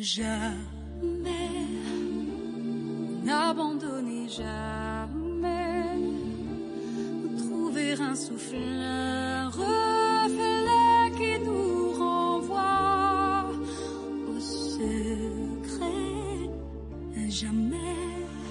Jamais n'abandonner, jamais trouver un souffle, un reflet qui nous renvoie au secret. Jamais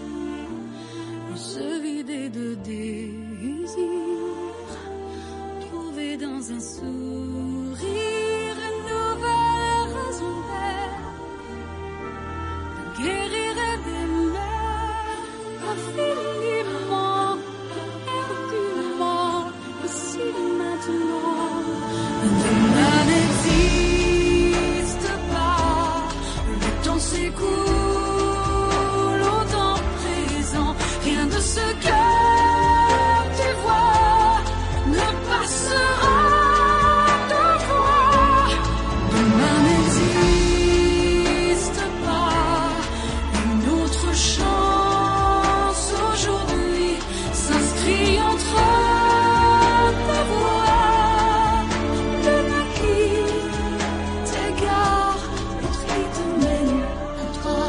se vider de désir, trouver dans un sourire une nouvelle raison d'être, de guérir et d'aimer infiniment et aucunement, ici maintenant. Demain n'existe pas, le temps s'écoule au temps présent, rien de ce que tu vois ne passera de voir. Demain n'existe pas, une autre chance aujourd'hui s'inscrit entre ta voix. Demain qui t'égare, l'autre qui te mène à toi.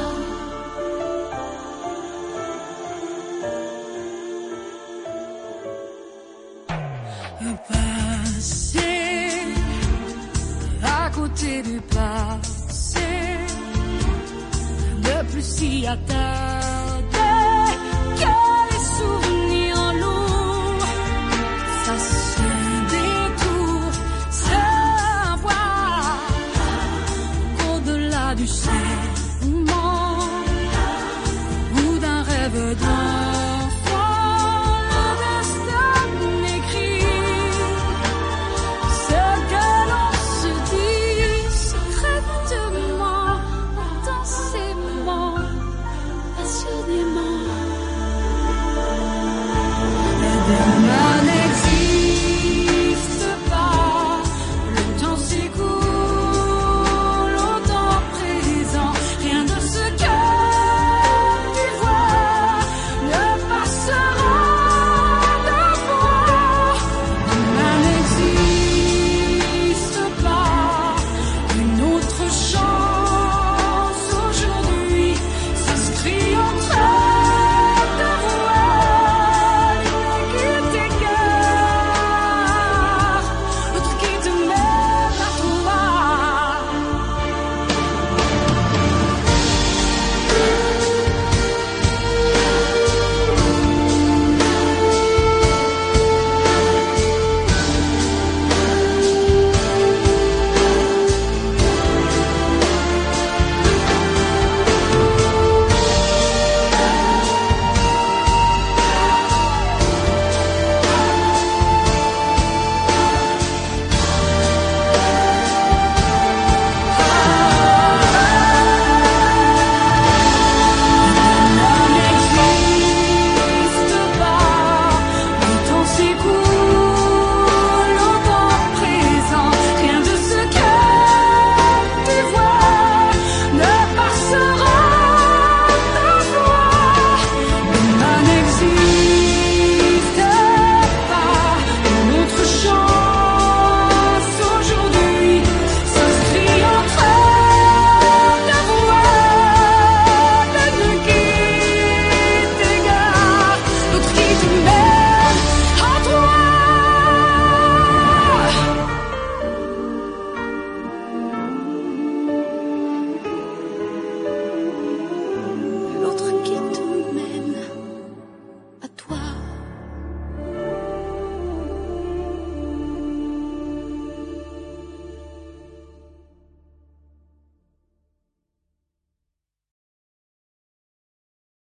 Le passé, à côté du passé, ne plus s'y attarder, que les souvenirs lourds, ça se détourne, savoir qu'au-delà du ciel,